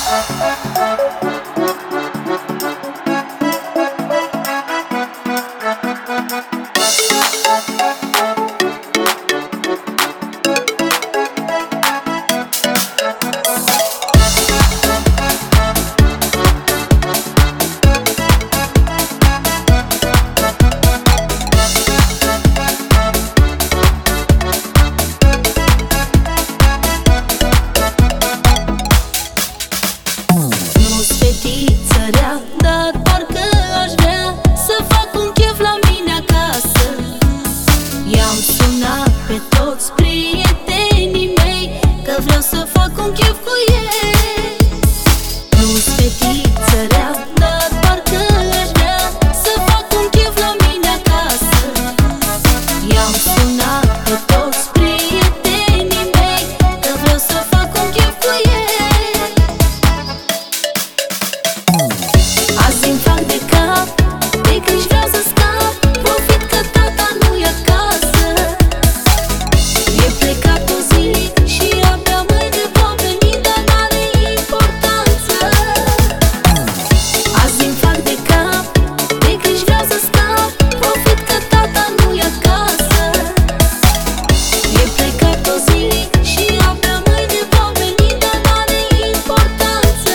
Dar parcă aș vrea să fac un chef la mine acasă. I-am sunat pe toți prietenii mei că vreau să fac un chef cu ei. Nu-s fetiță rea, dar parcă aș vrea să fac un chef la mine acasă. I-am sunat pe toți prietenii mei că vreau să fac un chef cu ei. Azi îmi fac de cap, de când vreau să scap. Profit că tata nu-i acasă. E plecat o zi și abia mâine va veni, dar n-are importanță. Azi îmi fac de cap, de când vreau să scap. Profit că tata nu-i acasă. E plecat o zi și abia mâine va veni, dar n-are importanță.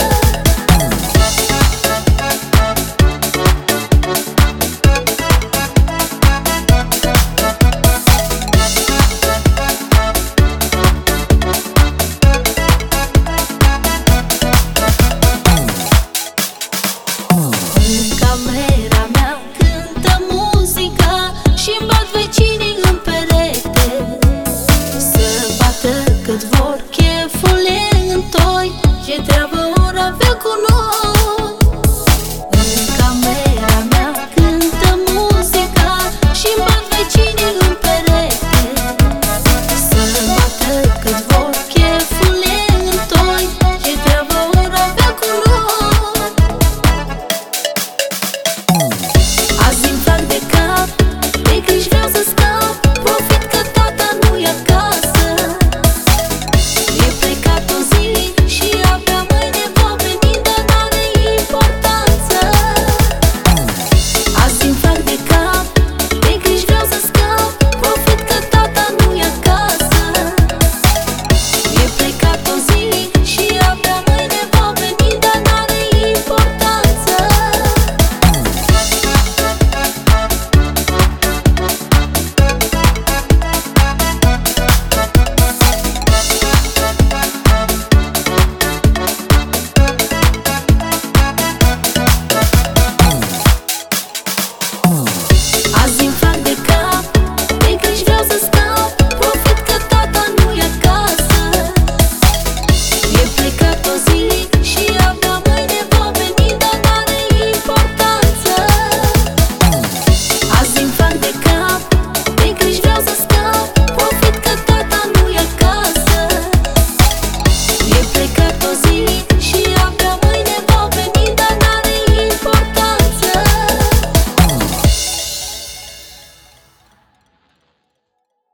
În camera mea cântă muzica și-mi bat vecinii în perete. Să bată cât vor, cheful e în toi. Ce treabă